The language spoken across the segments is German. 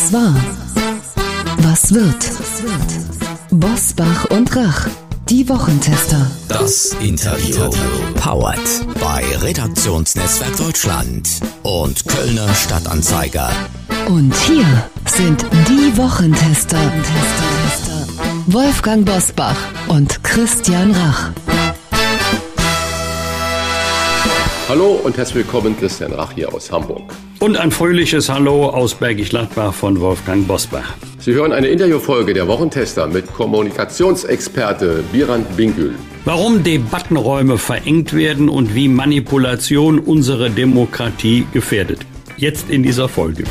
Was war? Was wird? Bosbach und Rach, die Wochentester. Das Interview. Powered bei Redaktionsnetzwerk Deutschland und Kölner Stadtanzeiger. Und hier sind die Wochentester. Wolfgang Bosbach und Christian Rach. Hallo und herzlich willkommen, Christian Rach hier aus Hamburg. Und ein fröhliches Hallo aus Bergisch Gladbach von Wolfgang Bosbach. Sie hören eine Interviewfolge der Wochentester mit Kommunikationsexperte Birand Bingül. Warum Debattenräume verengt werden und wie Manipulation unsere Demokratie gefährdet. Jetzt in dieser Folge.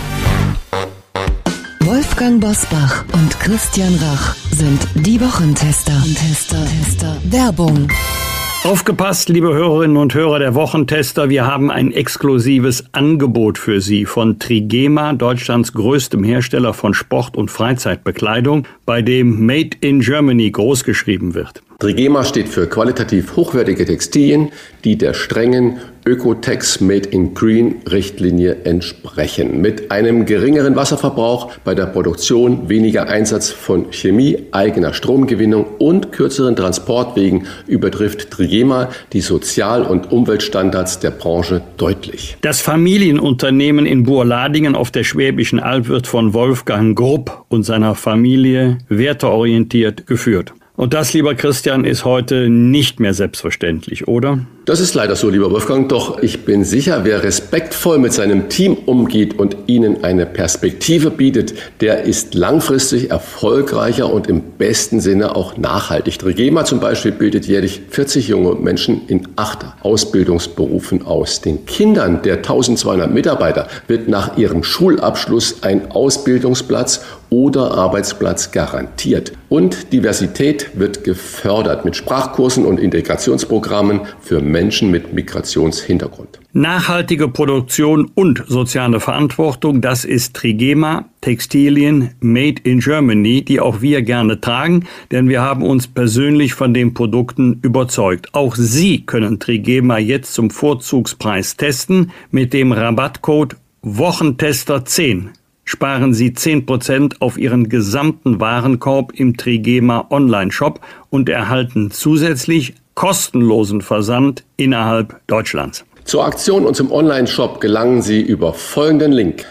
Wolfgang Bosbach und Christian Rach sind die Wochentester. Werbung. Aufgepasst, liebe Hörerinnen und Hörer der Wochentester, wir haben ein exklusives Angebot für Sie von Trigema, Deutschlands größtem Hersteller von Sport- und Freizeitbekleidung, bei dem Made in Germany großgeschrieben wird. Trigema steht für qualitativ hochwertige Textilien, die der strengen Ökotex Made in Green Richtlinie entsprechen. Mit einem geringeren Wasserverbrauch bei der Produktion, weniger Einsatz von Chemie, eigener Stromgewinnung und kürzeren Transportwegen übertrifft Trigema die Sozial- und Umweltstandards der Branche deutlich. Das Familienunternehmen in Burladingen auf der Schwäbischen Alb wird von Wolfgang Grupp und seiner Familie werteorientiert geführt. Und das, lieber Christian, ist heute nicht mehr selbstverständlich, oder? Das ist leider so, lieber Wolfgang, doch ich bin sicher, wer respektvoll mit seinem Team umgeht und ihnen eine Perspektive bietet, der ist langfristig erfolgreicher und im besten Sinne auch nachhaltig. Trigema zum Beispiel bildet jährlich 40 junge Menschen in 8 Ausbildungsberufen aus. Den Kindern der 1200 Mitarbeiter wird nach ihrem Schulabschluss ein Ausbildungsplatz oder Arbeitsplatz garantiert. Und Diversität wird gefördert mit Sprachkursen und Integrationsprogrammen für Menschen mit Migrationshintergrund. Nachhaltige Produktion und soziale Verantwortung, das ist Trigema, Textilien Made in Germany, die auch wir gerne tragen, denn wir haben uns persönlich von den Produkten überzeugt. Auch Sie können Trigema jetzt zum Vorzugspreis testen mit dem Rabattcode Wochentester10. Sparen Sie 10% auf Ihren gesamten Warenkorb im Trigema Online-Shop und erhalten zusätzlich kostenlosen Versand innerhalb Deutschlands. Zur Aktion und zum Online-Shop gelangen Sie über folgenden Link: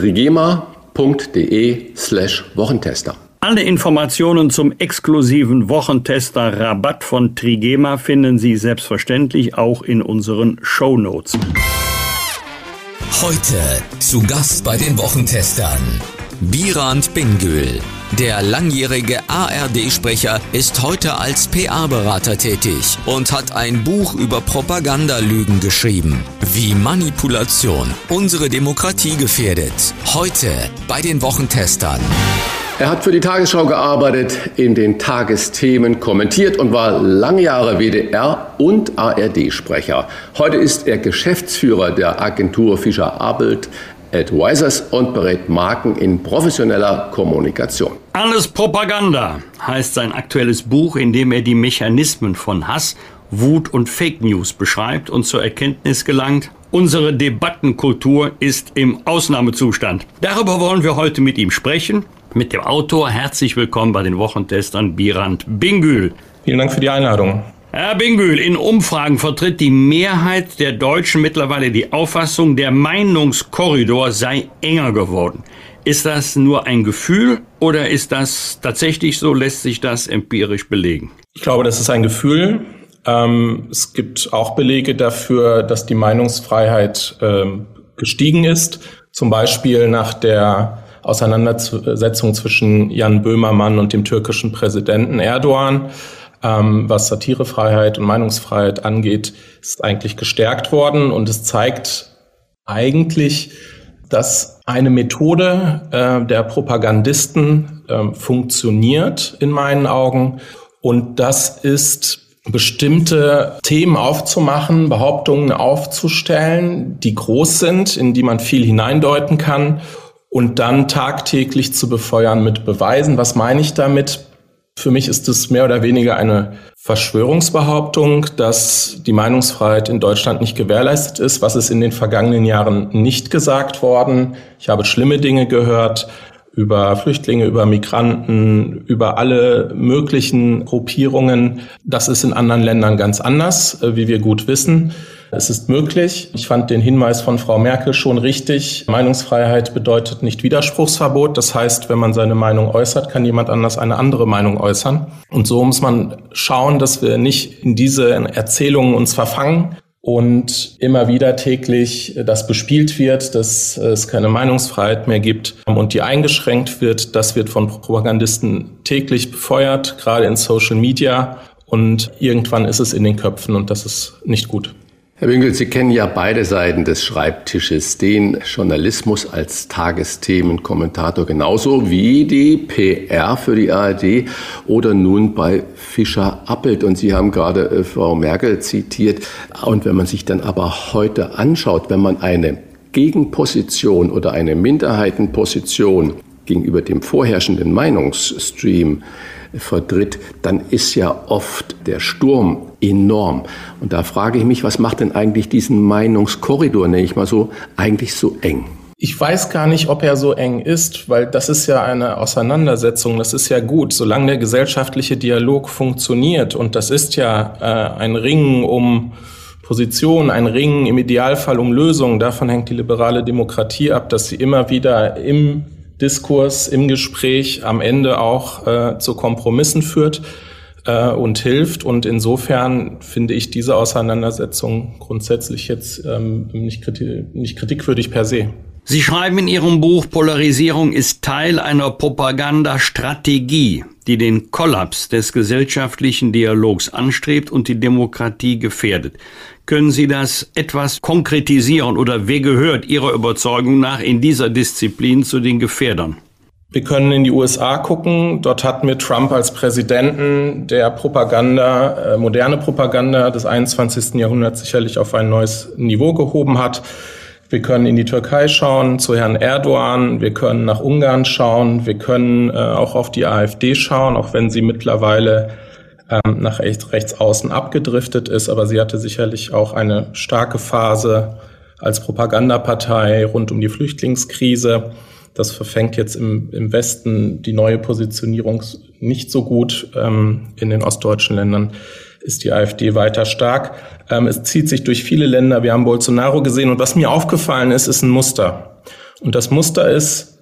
trigema.de/Wochentester. Alle Informationen zum exklusiven Wochentester-Rabatt von Trigema finden Sie selbstverständlich auch in unseren Shownotes. Heute zu Gast bei den Wochentestern Birand Bingül. Der langjährige ARD-Sprecher ist heute als PR-Berater tätig und hat ein Buch über Propagandalügen geschrieben. Wie Manipulation unsere Demokratie gefährdet. Heute bei den Wochentestern. Er hat für die Tagesschau gearbeitet, in den Tagesthemen kommentiert und war lange Jahre WDR- und ARD-Sprecher. Heute ist er Geschäftsführer der Agentur Fischer-Abelt Advisors und berät Marken in professioneller Kommunikation. Alles Propaganda heißt sein aktuelles Buch, in dem er die Mechanismen von Hass, Wut und Fake News beschreibt und zur Erkenntnis gelangt: Unsere Debattenkultur ist im Ausnahmezustand. Darüber wollen wir heute mit ihm sprechen. Mit dem Autor. Herzlich willkommen bei den Wochentestern, Birand Bingül. Vielen Dank für die Einladung. Herr Bingül, in Umfragen vertritt die Mehrheit der Deutschen mittlerweile die Auffassung, der Meinungskorridor sei enger geworden. Ist das nur ein Gefühl oder ist das tatsächlich so? Lässt sich das empirisch belegen? Ich glaube, das ist ein Gefühl. Es gibt auch Belege dafür, dass die Meinungsfreiheit gestiegen ist. Zum Beispiel nach der Auseinandersetzung zwischen Jan Böhmermann und dem türkischen Präsidenten Erdogan, was Satirefreiheit und Meinungsfreiheit angeht, ist eigentlich gestärkt worden. Und es zeigt eigentlich, dass eine Methode der Propagandisten funktioniert in meinen Augen. Und das ist, bestimmte Themen aufzumachen, Behauptungen aufzustellen, die groß sind, in die man viel hineindeuten kann, und dann tagtäglich zu befeuern mit Beweisen. Was meine ich damit? Für mich ist es mehr oder weniger eine Verschwörungsbehauptung, dass die Meinungsfreiheit in Deutschland nicht gewährleistet ist. Was ist in den vergangenen Jahren nicht gesagt worden? Ich habe schlimme Dinge gehört über Flüchtlinge, über Migranten, über alle möglichen Gruppierungen. Das ist in anderen Ländern ganz anders, wie wir gut wissen. Es ist möglich. Ich fand den Hinweis von Frau Merkel schon richtig. Meinungsfreiheit bedeutet nicht Widerspruchsverbot. Das heißt, wenn man seine Meinung äußert, kann jemand anders eine andere Meinung äußern. Und so muss man schauen, dass wir nicht in diese Erzählungen uns verfangen und immer wieder täglich das bespielt wird, dass es keine Meinungsfreiheit mehr gibt und die eingeschränkt wird. Das wird von Propagandisten täglich befeuert, gerade in Social Media. Und irgendwann ist es in den Köpfen und das ist nicht gut. Herr Bingel, Sie kennen ja beide Seiten des Schreibtisches, den Journalismus als Tagesthemenkommentator genauso wie die PR für die ARD oder nun bei Fischer-Appelt. Und Sie haben gerade Frau Merkel zitiert. Und wenn man sich dann aber heute anschaut, wenn man eine Gegenposition oder eine Minderheitenposition gegenüber dem vorherrschenden Meinungsstream vertritt, dann ist ja oft der Sturm enorm. Und da frage ich mich, was macht denn eigentlich diesen Meinungskorridor, nenne ich mal so, eigentlich so eng? Ich weiß gar nicht, ob er so eng ist, weil das ist ja eine Auseinandersetzung, das ist ja gut, solange der gesellschaftliche Dialog funktioniert. Und das ist ja ein Ringen um Positionen, ein Ringen im Idealfall um Lösungen. Davon hängt die liberale Demokratie ab, dass sie immer wieder im Diskurs, im Gespräch am Ende auch zu Kompromissen führt und hilft. Und insofern finde ich diese Auseinandersetzung grundsätzlich jetzt nicht kritikwürdig per se. Sie schreiben in Ihrem Buch, Polarisierung ist Teil einer Propagandastrategie, die den Kollaps des gesellschaftlichen Dialogs anstrebt und die Demokratie gefährdet. Können Sie das etwas konkretisieren oder wer gehört Ihrer Überzeugung nach in dieser Disziplin zu den Gefährdern? Wir können in die USA gucken. Dort hatten wir Trump als Präsidenten, der moderne Propaganda des 21. Jahrhunderts sicherlich auf ein neues Niveau gehoben hat. Wir können in die Türkei schauen, zu Herrn Erdogan. Wir können nach Ungarn schauen. Wir können auch auf die AfD schauen, auch wenn sie mittlerweile nach rechts außen abgedriftet ist. Aber sie hatte sicherlich auch eine starke Phase als Propagandapartei rund um die Flüchtlingskrise. Das verfängt jetzt im Westen die neue Positionierung nicht so gut. In den ostdeutschen Ländern ist die AfD weiter stark. Es zieht sich durch viele Länder. Wir haben Bolsonaro gesehen. Und was mir aufgefallen ist, ist ein Muster. Und das Muster ist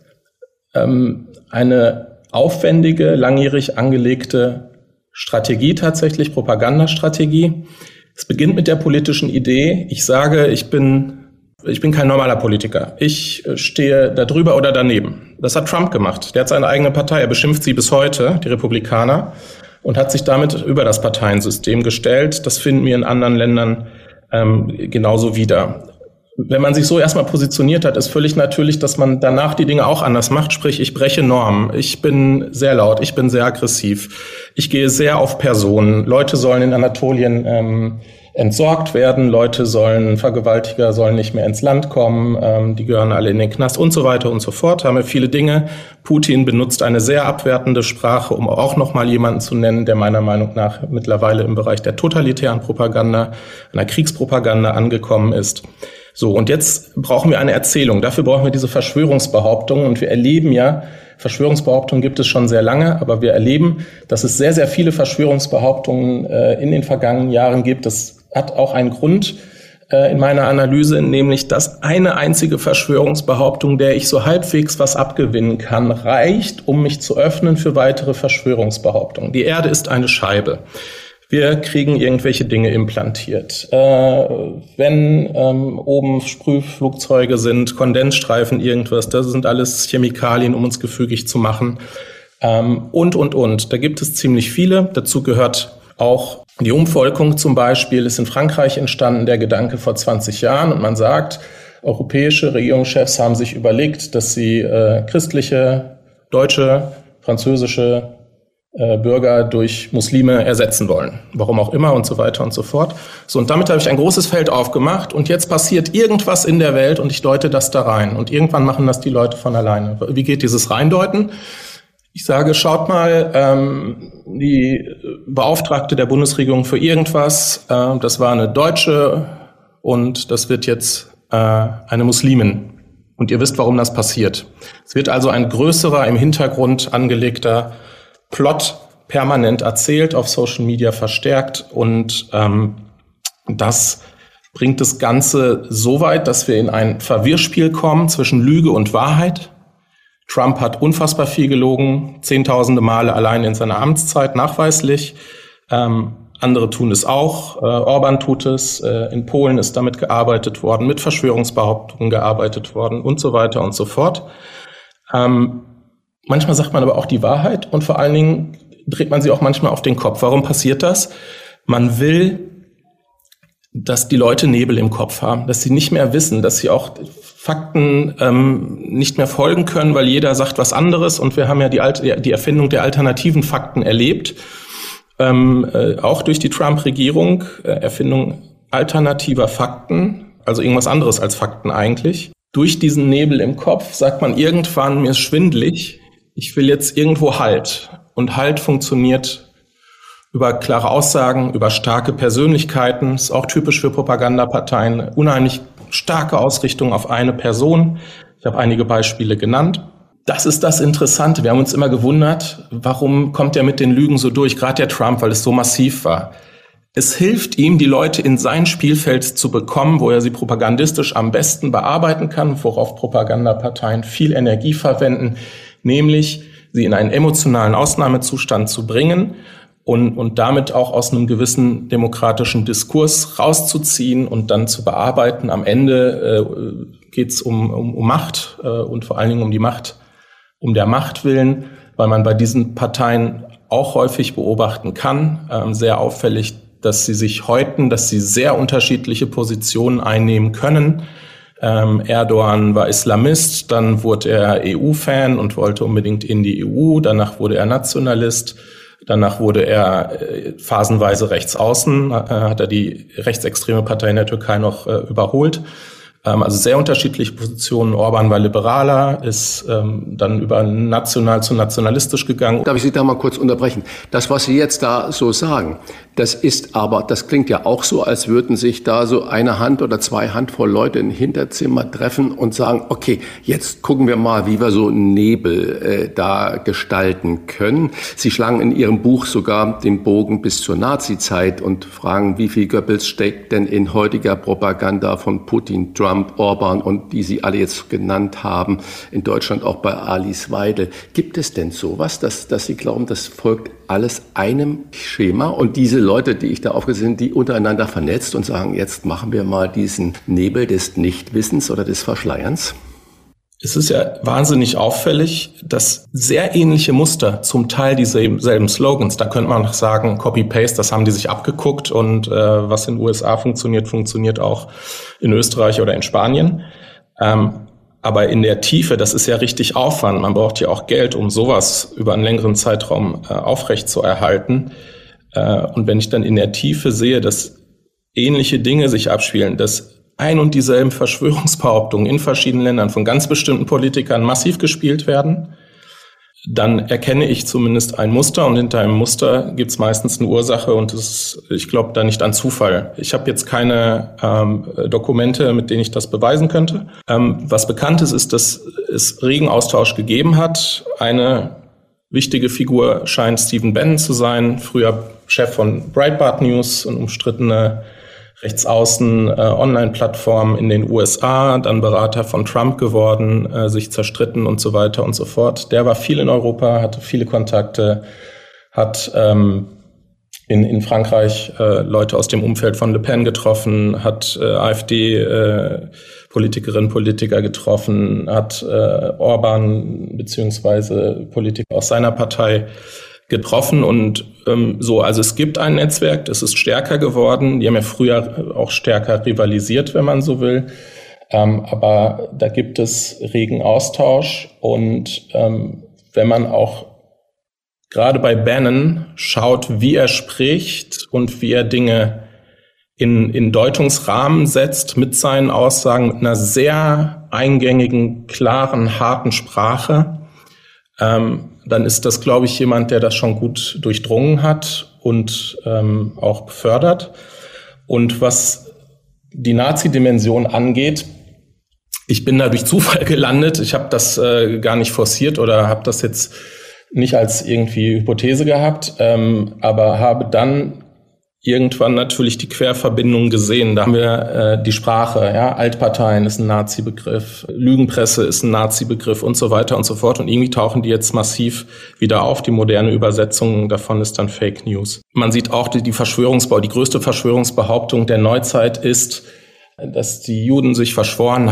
eine aufwendige, langjährig angelegte Strategie tatsächlich, Propagandastrategie. Es beginnt mit der politischen Idee. Ich sage, ich bin kein normaler Politiker. Ich stehe da drüber oder daneben. Das hat Trump gemacht. Der hat seine eigene Partei. Er beschimpft sie bis heute, die Republikaner, und hat sich damit über das Parteiensystem gestellt. Das finden wir in anderen Ländern genauso wieder. Wenn man sich so erstmal positioniert hat, ist völlig natürlich, dass man danach die Dinge auch anders macht. Sprich, ich breche Normen. Ich bin sehr laut. Ich bin sehr aggressiv. Ich gehe sehr auf Personen. Leute sollen in Anatolien entsorgt werden. Vergewaltiger sollen nicht mehr ins Land kommen. Die gehören alle in den Knast und so weiter und so fort. Da haben wir viele Dinge. Putin benutzt eine sehr abwertende Sprache, um auch nochmal jemanden zu nennen, der meiner Meinung nach mittlerweile im Bereich der totalitären Propaganda, einer Kriegspropaganda angekommen ist. So, und jetzt brauchen wir eine Erzählung. Dafür brauchen wir diese Verschwörungsbehauptungen. Und wir erleben ja, Verschwörungsbehauptungen gibt es schon sehr lange, aber wir erleben, dass es sehr, sehr viele Verschwörungsbehauptungen in den vergangenen Jahren gibt. Das hat auch einen Grund in meiner Analyse, nämlich dass eine einzige Verschwörungsbehauptung, der ich so halbwegs was abgewinnen kann, reicht, um mich zu öffnen für weitere Verschwörungsbehauptungen. Die Erde ist eine Scheibe. Wir kriegen irgendwelche Dinge implantiert. Wenn oben Sprühflugzeuge sind, Kondensstreifen, irgendwas, das sind alles Chemikalien, um uns gefügig zu machen. Und. Da gibt es ziemlich viele. Dazu gehört auch die Umvolkung zum Beispiel. Ist in Frankreich entstanden, der Gedanke vor 20 Jahren. Und man sagt, europäische Regierungschefs haben sich überlegt, dass sie christliche, deutsche, französische Bürger durch Muslime ersetzen wollen. Warum auch immer und so weiter und so fort. So, und damit habe ich ein großes Feld aufgemacht und jetzt passiert irgendwas in der Welt und ich deute das da rein. Und irgendwann machen das die Leute von alleine. Wie geht dieses Reindeuten? Ich sage, schaut mal, die Beauftragte der Bundesregierung für irgendwas, das war eine Deutsche und das wird jetzt eine Muslimin Und ihr wisst, warum das passiert. Es wird also ein größerer, im Hintergrund angelegter Plot permanent erzählt, auf Social Media verstärkt. Und das bringt das Ganze so weit, dass wir in ein Verwirrspiel kommen zwischen Lüge und Wahrheit. Trump hat unfassbar viel gelogen, zehntausende Male allein in seiner Amtszeit, nachweislich. Andere tun es auch. Orban tut es. In Polen ist damit gearbeitet worden, mit Verschwörungsbehauptungen gearbeitet worden und so weiter und so fort. Manchmal sagt man aber auch die Wahrheit und vor allen Dingen dreht man sie auch manchmal auf den Kopf. Warum passiert das? Man will, dass die Leute Nebel im Kopf haben, dass sie nicht mehr wissen, dass sie auch Fakten nicht mehr folgen können, weil jeder sagt was anderes. Und wir haben ja die Erfindung der alternativen Fakten erlebt, auch durch die Trump-Regierung, Erfindung alternativer Fakten, also irgendwas anderes als Fakten eigentlich. Durch diesen Nebel im Kopf sagt man irgendwann, mir ist schwindelig, ich will jetzt irgendwo Halt. Und Halt funktioniert über klare Aussagen, über starke Persönlichkeiten. Ist auch typisch für Propagandaparteien. Unheimlich starke Ausrichtung auf eine Person. Ich habe einige Beispiele genannt. Das ist das Interessante. Wir haben uns immer gewundert, warum kommt er mit den Lügen so durch? Gerade der Trump, weil es so massiv war. Es hilft ihm, die Leute in sein Spielfeld zu bekommen, wo er sie propagandistisch am besten bearbeiten kann, worauf Propagandaparteien viel Energie verwenden, nämlich sie in einen emotionalen Ausnahmezustand zu bringen und damit auch aus einem gewissen demokratischen Diskurs rauszuziehen und dann zu bearbeiten. Am Ende geht es um Macht und vor allen Dingen um die Macht, um der Macht willen, weil man bei diesen Parteien auch häufig beobachten kann, sehr auffällig, dass sie sich häuten, dass sie sehr unterschiedliche Positionen einnehmen können. Erdogan war Islamist, dann wurde er EU-Fan und wollte unbedingt in die EU, danach wurde er Nationalist, danach wurde er phasenweise rechtsaußen, hat er die rechtsextreme Partei in der Türkei noch überholt. Also sehr unterschiedliche Positionen. Orban war Liberaler, ist dann über national zu nationalistisch gegangen. Darf ich Sie da mal kurz unterbrechen? Das, was Sie jetzt da so sagen, das klingt ja auch so, als würden sich da so eine Hand oder zwei Handvoll Leute im Hinterzimmer treffen und sagen, okay, jetzt gucken wir mal, wie wir so einen Nebel da gestalten können. Sie schlagen in Ihrem Buch sogar den Bogen bis zur Nazizeit und fragen, wie viel Goebbels steckt denn in heutiger Propaganda von Putin, Trump, Orban und die Sie alle jetzt genannt haben, in Deutschland auch bei Alice Weidel. Gibt es denn sowas, dass Sie glauben, das folgt alles einem Schema und diese Leute, die ich da aufgezählt habe, die untereinander vernetzt und sagen, jetzt machen wir mal diesen Nebel des Nichtwissens oder des Verschleierns? Es ist ja wahnsinnig auffällig, dass sehr ähnliche Muster, zum Teil dieselben Slogans, da könnte man noch sagen, Copy-Paste, das haben die sich abgeguckt und was in den USA funktioniert, funktioniert auch in Österreich oder in Spanien. Aber in der Tiefe, das ist ja richtig Aufwand, man braucht ja auch Geld, um sowas über einen längeren Zeitraum aufrecht zu erhalten. Und wenn ich dann in der Tiefe sehe, dass ähnliche Dinge sich abspielen, dass ein und dieselben Verschwörungsbehauptungen in verschiedenen Ländern von ganz bestimmten Politikern massiv gespielt werden, dann erkenne ich zumindest ein Muster und hinter einem Muster gibt es meistens eine Ursache und ich glaube da nicht an Zufall. Ich habe jetzt keine Dokumente, mit denen ich das beweisen könnte. Was bekannt ist, dass es regen Austausch gegeben hat. Eine wichtige Figur scheint Stephen Bannon zu sein, früher Chef von Breitbart News und umstrittene Rechtsaußen Online-Plattform in den USA, dann Berater von Trump geworden, sich zerstritten und so weiter und so fort. Der war viel in Europa, hatte viele Kontakte, hat in Frankreich Leute aus dem Umfeld von Le Pen getroffen, hat AfD-Politikerinnen, Politiker getroffen, hat Orban beziehungsweise Politiker aus seiner Partei getroffen und also es gibt ein Netzwerk, das ist stärker geworden. Die haben ja früher auch stärker rivalisiert, wenn man so will. Aber da gibt es regen Austausch und wenn man auch gerade bei Bannon schaut, wie er spricht und wie er Dinge in Deutungsrahmen setzt mit seinen Aussagen, mit einer sehr eingängigen, klaren, harten Sprache, dann ist das, glaube ich, jemand, der das schon gut durchdrungen hat und auch befördert. Und was die Nazi-Dimension angeht, Ich bin da durch Zufall gelandet. Ich habe das gar nicht forciert oder habe das jetzt nicht als irgendwie Hypothese gehabt, aber habe dann irgendwann natürlich die Querverbindung gesehen. Da haben wir die Sprache, ja, Altparteien ist ein Nazi-Begriff, Lügenpresse ist ein Nazi-Begriff und so weiter und so fort. Und irgendwie tauchen die jetzt massiv wieder auf. Die moderne Übersetzung davon ist dann Fake News. Man sieht auch die größte Verschwörungsbehauptung der Neuzeit ist, dass die Juden sich verschworen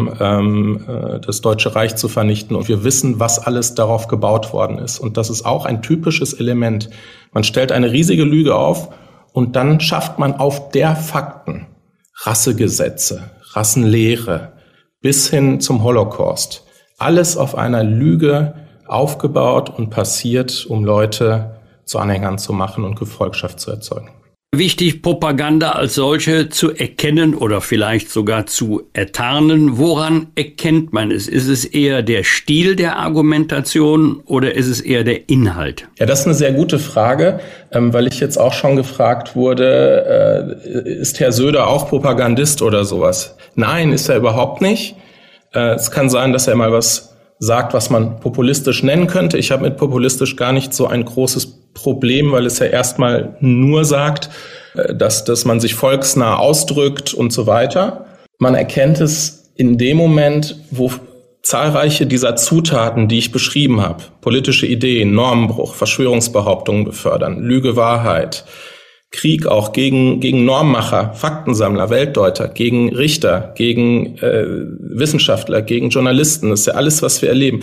haben, das Deutsche Reich zu vernichten. Und wir wissen, was alles darauf gebaut worden ist. Und das ist auch ein typisches Element. Man stellt eine riesige Lüge auf und dann schafft man auf der Fakten Rassegesetze, Rassenlehre bis hin zum Holocaust. Alles auf einer Lüge aufgebaut und passiert, um Leute zu Anhängern zu machen und Gefolgschaft zu erzeugen. Wichtig, Propaganda als solche zu erkennen oder vielleicht sogar zu ertarnen. Woran erkennt man es? Ist es eher der Stil der Argumentation oder ist es eher der Inhalt? Ja, das ist eine sehr gute Frage, weil ich jetzt auch schon gefragt wurde, ist Herr Söder auch Propagandist oder sowas? Nein, ist er überhaupt nicht. Es kann sein, dass er mal was sagt, was man populistisch nennen könnte. Ich habe mit populistisch gar nicht so ein großes Problem, weil es ja erstmal nur sagt, dass man sich volksnah ausdrückt und so weiter. Man erkennt es in dem Moment, wo zahlreiche dieser Zutaten, die ich beschrieben habe, politische Ideen, Normenbruch, Verschwörungsbehauptungen befördern, Lüge, Wahrheit, Krieg auch gegen Normmacher, Faktensammler, Weltdeuter, gegen Richter, gegen Wissenschaftler, gegen Journalisten. Das ist ja alles, was wir erleben.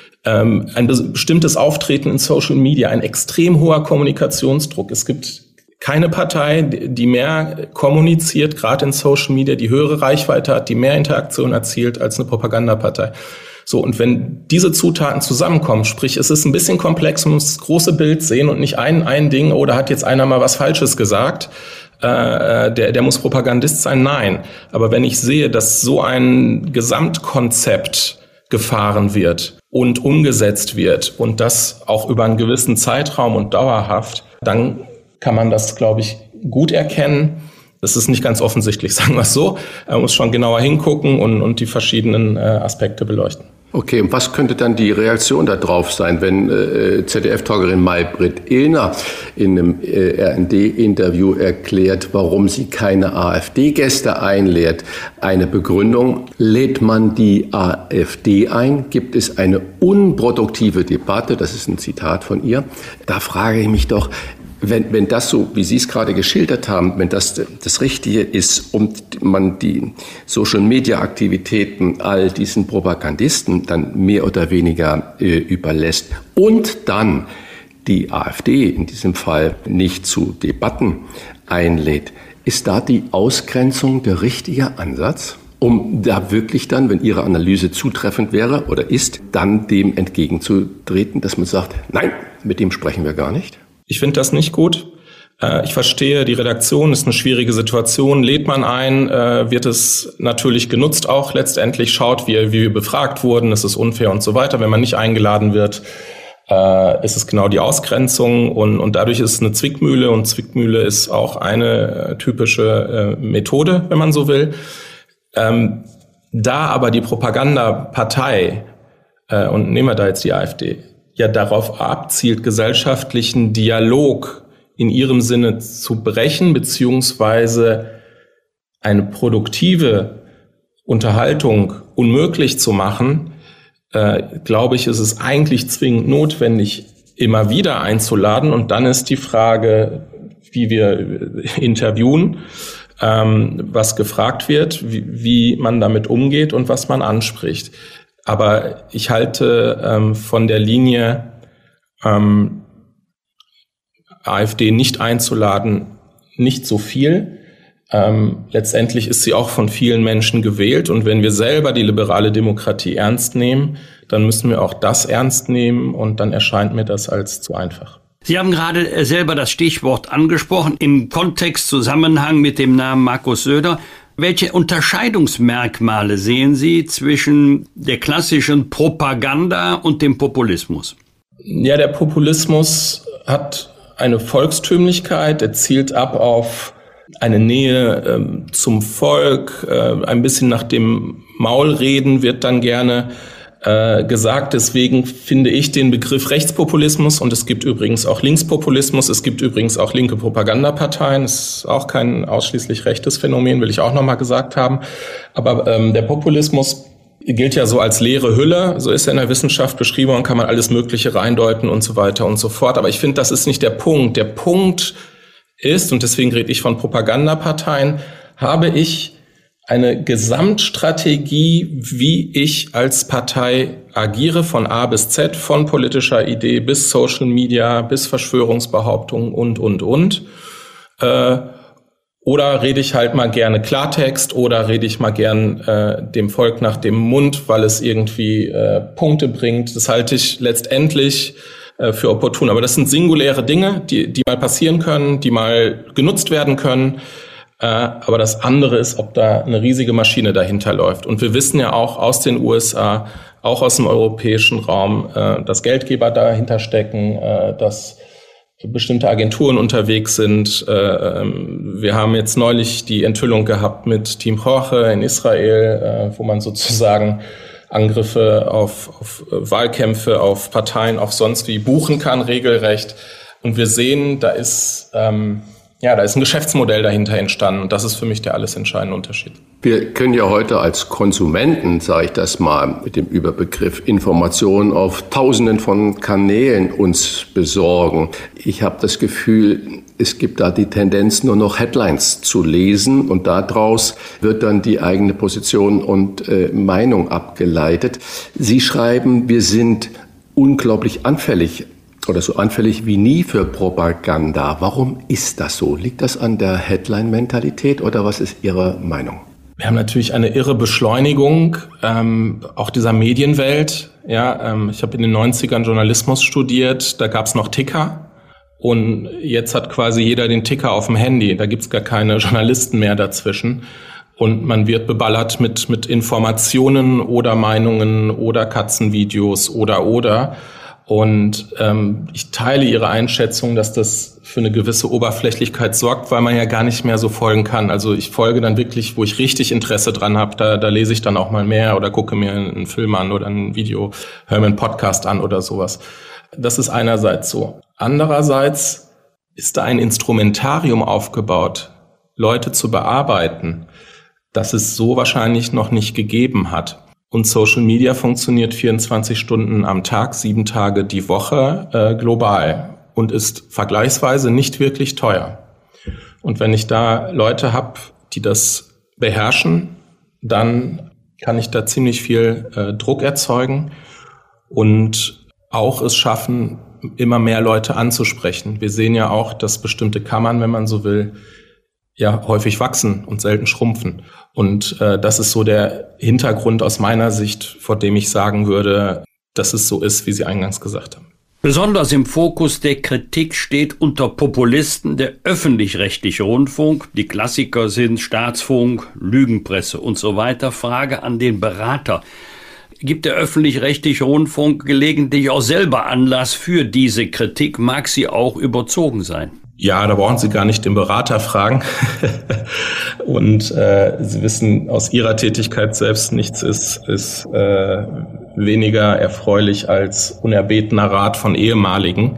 Ein bestimmtes Auftreten in Social Media, ein extrem hoher Kommunikationsdruck. Es gibt keine Partei, die mehr kommuniziert, gerade in Social Media, die höhere Reichweite hat, die mehr Interaktion erzielt als eine Propagandapartei. So, und wenn diese Zutaten zusammenkommen, sprich, es ist ein bisschen komplex, man muss das große Bild sehen und nicht ein Ding, oh, da hat jetzt einer mal was Falsches gesagt, der muss Propagandist sein. Nein. Aber wenn ich sehe, dass so ein Gesamtkonzept gefahren wird und umgesetzt wird und das auch über einen gewissen Zeitraum und dauerhaft, dann kann man das, glaube ich, gut erkennen. Das ist nicht ganz offensichtlich, sagen wir es so. Man muss schon genauer hingucken und die verschiedenen Aspekte beleuchten. Okay, und was könnte dann die Reaktion darauf sein, wenn ZDF-Talkerin Maybrit Illner in einem RND-Interview erklärt, warum sie keine AfD-Gäste einlädt? Eine Begründung: Lädt man die AfD ein, gibt es eine unproduktive Debatte. Das ist ein Zitat von ihr. Da frage ich mich doch, wenn das so, wie Sie es gerade geschildert haben, wenn das Richtige ist und man die Social-Media-Aktivitäten all diesen Propagandisten dann mehr oder weniger überlässt und dann die AfD in diesem Fall nicht zu Debatten einlädt, ist da die Ausgrenzung der richtige Ansatz, um da wirklich dann, wenn Ihre Analyse zutreffend wäre oder ist, dann dem entgegenzutreten, dass man sagt, nein, mit dem sprechen wir gar nicht? Ich finde das nicht gut. Ich verstehe, die Redaktion ist eine schwierige Situation. Lädt man ein, wird es natürlich genutzt auch letztendlich, schaut, wie wir befragt wurden, ist es unfair und so weiter. Wenn man nicht eingeladen wird, ist es genau die Ausgrenzung und dadurch ist es eine Zwickmühle und Zwickmühle ist auch eine typische Methode, wenn man so will. Da aber die Propagandapartei, und nehmen wir da jetzt die AfD, ja darauf abzielt, gesellschaftlichen Dialog in ihrem Sinne zu brechen, beziehungsweise eine produktive Unterhaltung unmöglich zu machen, glaube ich, ist es eigentlich zwingend notwendig, immer wieder einzuladen. Und dann ist die Frage, wie wir interviewen, was gefragt wird, wie man damit umgeht und was man anspricht. Aber ich halte von der Linie, AfD nicht einzuladen, nicht so viel. Letztendlich ist sie auch von vielen Menschen gewählt. Und wenn wir selber die liberale Demokratie ernst nehmen, dann müssen wir auch das ernst nehmen. Und dann erscheint mir das als zu einfach. Sie haben gerade selber das Stichwort angesprochen, im Kontext, Zusammenhang mit dem Namen Markus Söder. Welche Unterscheidungsmerkmale sehen Sie zwischen der klassischen Propaganda und dem Populismus? Ja, der Populismus hat eine Volkstümlichkeit, er zielt ab auf eine Nähe zum Volk, ein bisschen nach dem Maul reden wird dann gerne gesagt. Deswegen finde ich den Begriff Rechtspopulismus, und es gibt übrigens auch Linkspopulismus, es gibt übrigens auch linke Propagandaparteien, das ist auch kein ausschließlich rechtes Phänomen, will ich auch nochmal gesagt haben. Aber der Populismus gilt ja so als leere Hülle, so ist er in der Wissenschaft beschrieben und kann man alles Mögliche reindeuten und so weiter und so fort. Aber ich finde, das ist nicht der Punkt. Der Punkt ist, und deswegen rede ich von Propagandaparteien, habe ich eine Gesamtstrategie, wie ich als Partei agiere, von A bis Z, von politischer Idee bis Social Media, bis Verschwörungsbehauptungen und. Oder rede ich halt mal gerne Klartext oder rede ich mal gern dem Volk nach dem Mund, weil es irgendwie Punkte bringt. Das halte ich letztendlich für opportun. Aber das sind singuläre Dinge, die mal passieren können, die mal genutzt werden können. Aber das andere ist, ob da eine riesige Maschine dahinter läuft. Und wir wissen ja auch aus den USA, auch aus dem europäischen Raum, dass Geldgeber dahinter stecken, dass bestimmte Agenturen unterwegs sind. Wir haben jetzt neulich die Enthüllung gehabt mit Team Jorge in Israel, wo man sozusagen Angriffe auf Wahlkämpfe, auf Parteien, auf sonst wie buchen kann, regelrecht. Und wir sehen, da ist ein Geschäftsmodell dahinter entstanden. Und das ist für mich der alles entscheidende Unterschied. Wir können ja heute als Konsumenten, sage ich das mal, mit dem Überbegriff Informationen auf Tausenden von Kanälen uns besorgen. Ich habe das Gefühl, es gibt da die Tendenz, nur noch Headlines zu lesen und daraus wird dann die eigene Position und Meinung abgeleitet. Sie schreiben, wir sind unglaublich anfällig oder so anfällig wie nie für Propaganda. Warum ist das so? Liegt das an der Headline-Mentalität oder was ist Ihre Meinung? Wir haben natürlich eine irre Beschleunigung auch dieser Medienwelt. Ja, ich habe in den 90ern Journalismus studiert, da gab es noch Ticker und jetzt hat quasi jeder den Ticker auf dem Handy. Da gibt es gar keine Journalisten mehr dazwischen. Und man wird beballert mit Informationen oder Meinungen oder Katzenvideos oder. Und ich teile Ihre Einschätzung, dass das für eine gewisse Oberflächlichkeit sorgt, weil man ja gar nicht mehr so folgen kann. Also ich folge dann wirklich, wo ich richtig Interesse dran habe, da lese ich dann auch mal mehr oder gucke mir einen Film an oder ein Video, höre mir einen Podcast an oder sowas. Das ist einerseits so. Andererseits ist da ein Instrumentarium aufgebaut, Leute zu bearbeiten, das es so wahrscheinlich noch nicht gegeben hat. Und Social Media funktioniert 24 Stunden am Tag, 7 Tage die Woche global und ist vergleichsweise nicht wirklich teuer. Und wenn ich da Leute habe, die das beherrschen, dann kann ich da ziemlich viel Druck erzeugen und auch es schaffen, immer mehr Leute anzusprechen. Wir sehen ja auch, dass bestimmte Kammern, wenn man so will, ja häufig wachsen und selten schrumpfen. Und das ist so der Hintergrund aus meiner Sicht, vor dem ich sagen würde, dass es so ist, wie Sie eingangs gesagt haben. Besonders im Fokus der Kritik steht unter Populisten der öffentlich-rechtliche Rundfunk. Die Klassiker sind Staatsfunk, Lügenpresse und so weiter. Frage an den Berater. Gibt der öffentlich-rechtliche Rundfunk gelegentlich auch selber Anlass für diese Kritik? Mag sie auch überzogen sein? Ja, da brauchen Sie gar nicht den Berater fragen. Und Sie wissen aus Ihrer Tätigkeit selbst, nichts ist weniger erfreulich als unerbetener Rat von Ehemaligen.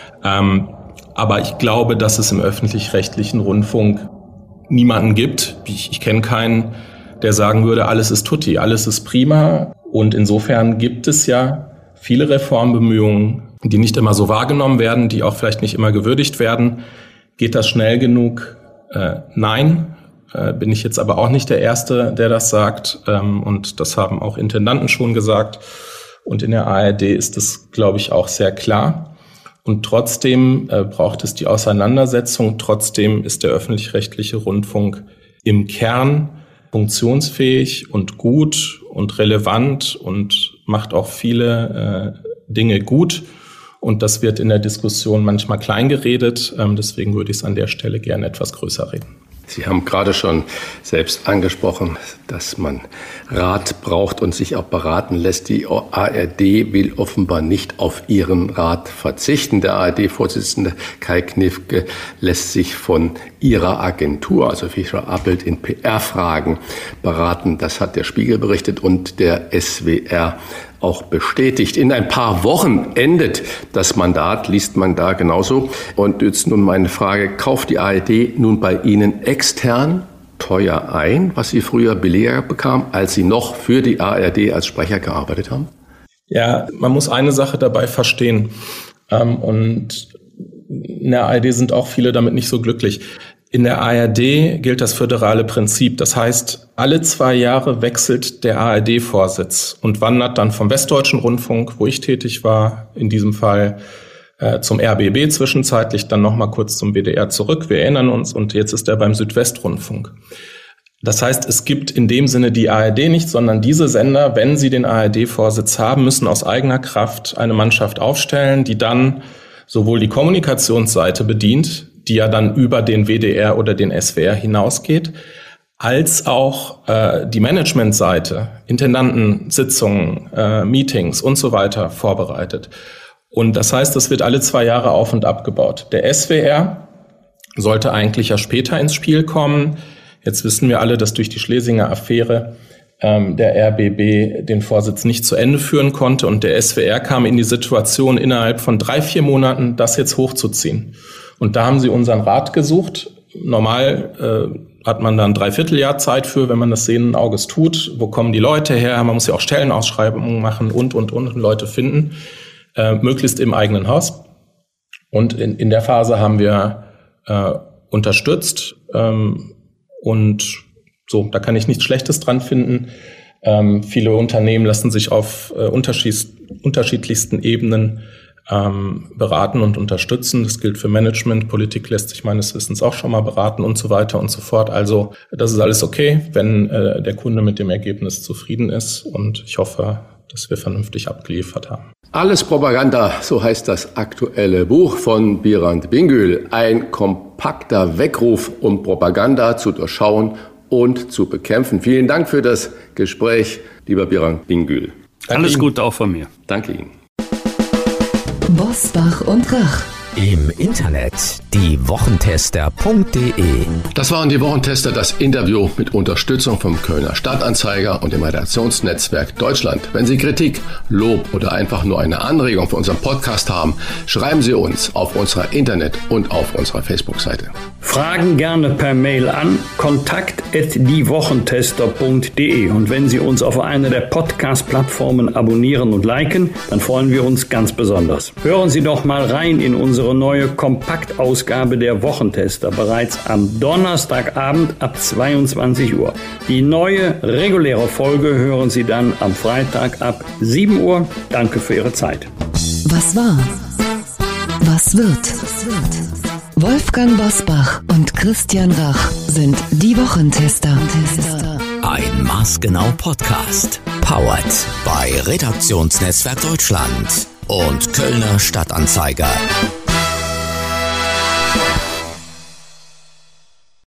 Aber ich glaube, dass es im öffentlich-rechtlichen Rundfunk niemanden gibt. Ich kenne keinen, der sagen würde, alles ist tutti, alles ist prima. Und insofern gibt es ja viele Reformbemühungen, die nicht immer so wahrgenommen werden, die auch vielleicht nicht immer gewürdigt werden. Geht das schnell genug? Nein. Bin ich jetzt aber auch nicht der Erste, der das sagt. Und das haben auch Intendanten schon gesagt. Und in der ARD ist das, glaube ich, auch sehr klar. Und trotzdem braucht es die Auseinandersetzung. Trotzdem ist der öffentlich-rechtliche Rundfunk im Kern funktionsfähig und gut und relevant und macht auch viele Dinge gut. Und das wird in der Diskussion manchmal klein geredet. Deswegen würde ich es an der Stelle gerne etwas größer reden. Sie haben gerade schon selbst angesprochen, dass man Rat braucht und sich auch beraten lässt. Die ARD will offenbar nicht auf ihren Rat verzichten. Der ARD-Vorsitzende Kai Kniffke lässt sich von ihrer Agentur, also Fischer-Appelt, in PR-Fragen beraten. Das hat der Spiegel berichtet und der SWR auch bestätigt. In ein paar Wochen endet das Mandat, liest man da genauso. Und jetzt nun meine Frage, kauft die ARD nun bei Ihnen extern teuer ein, was Sie früher billiger bekamen, als Sie noch für die ARD als Sprecher gearbeitet haben? Ja, man muss eine Sache dabei verstehen. Und in der ARD sind auch viele damit nicht so glücklich. In der ARD gilt das föderale Prinzip. Das heißt, alle 2 Jahre wechselt der ARD-Vorsitz und wandert dann vom Westdeutschen Rundfunk, wo ich tätig war, in diesem Fall zum RBB zwischenzeitlich, dann nochmal kurz zum WDR zurück. Wir erinnern uns, und jetzt ist er beim Südwestrundfunk. Das heißt, es gibt in dem Sinne die ARD nicht, sondern diese Sender, wenn sie den ARD-Vorsitz haben, müssen aus eigener Kraft eine Mannschaft aufstellen, die dann sowohl die Kommunikationsseite bedient, die ja dann über den WDR oder den SWR hinausgeht, als auch die Managementseite, Intendantensitzungen, Meetings und so weiter vorbereitet. Und das heißt, das wird alle 2 Jahre auf und abgebaut. Der SWR sollte eigentlich ja später ins Spiel kommen. Jetzt wissen wir alle, dass durch die Schlesinger Affäre der RBB den Vorsitz nicht zu Ende führen konnte und der SWR kam in die Situation, innerhalb von 3-4 Monaten das jetzt hochzuziehen. Und da haben sie unseren Rat gesucht. Normal hat man dann 3/4 Jahr Zeit für, wenn man das sehenden Auges tut. Wo kommen die Leute her? Man muss ja auch Stellenausschreibungen machen und Leute finden. Möglichst im eigenen Haus. Und in der Phase haben wir unterstützt. Und so, da kann ich nichts Schlechtes dran finden. Viele Unternehmen lassen sich auf unterschiedlichsten Ebenen beraten und unterstützen. Das gilt für Management. Politik lässt sich meines Wissens auch schon mal beraten und so weiter und so fort. Also das ist alles okay, wenn der Kunde mit dem Ergebnis zufrieden ist. Und ich hoffe, dass wir vernünftig abgeliefert haben. Alles Propaganda, so heißt das aktuelle Buch von Birand Bingöl. Ein kompakter Weckruf, um Propaganda zu durchschauen und zu bekämpfen. Vielen Dank für das Gespräch, lieber Birand Bingöl. Alles Gute auch von mir. Danke Ihnen. Bosbach und Rach. Im Internet diewochentester.de. Das waren die Wochentester, das Interview mit Unterstützung vom Kölner Stadtanzeiger und dem Redaktionsnetzwerk Deutschland. Wenn Sie Kritik, Lob oder einfach nur eine Anregung für unseren Podcast haben, schreiben Sie uns auf unserer Internet- und auf unserer Facebook-Seite. Fragen gerne per Mail an kontakt@diewochentester.de. Und wenn Sie uns auf einer der Podcast-Plattformen abonnieren und liken, dann freuen wir uns ganz besonders. Hören Sie doch mal rein in unsere neue Kompaktausgabe der Wochentester, bereits am Donnerstagabend ab 22 Uhr. Die neue reguläre Folge hören Sie dann am Freitag ab 7 Uhr. Danke für Ihre Zeit. Was war? Was wird? Wolfgang Bosbach und Christian Rach sind die Wochentester. Ein maßgenau Podcast. Powered bei Redaktionsnetzwerk Deutschland und Kölner Stadtanzeiger.